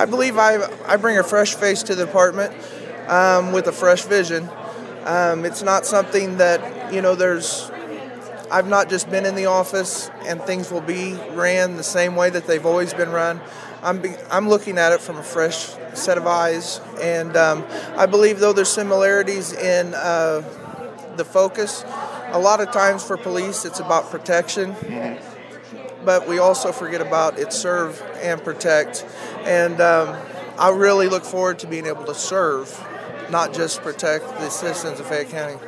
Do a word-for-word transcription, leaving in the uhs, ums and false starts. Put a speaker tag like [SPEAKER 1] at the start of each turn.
[SPEAKER 1] I believe I I bring a fresh face to the department um, with a fresh vision. Um, it's not something that, you know, there's, I've not just been in the office and things will be ran the same way that they've always been run. I'm be, I'm looking at it from a fresh set of eyes, and um, I believe though there's similarities in uh, the focus. A lot of times for police it's about protection, but we also forget about it serve and protect, and um, I really look forward to being able to serve, not just protect the citizens of Fayette County.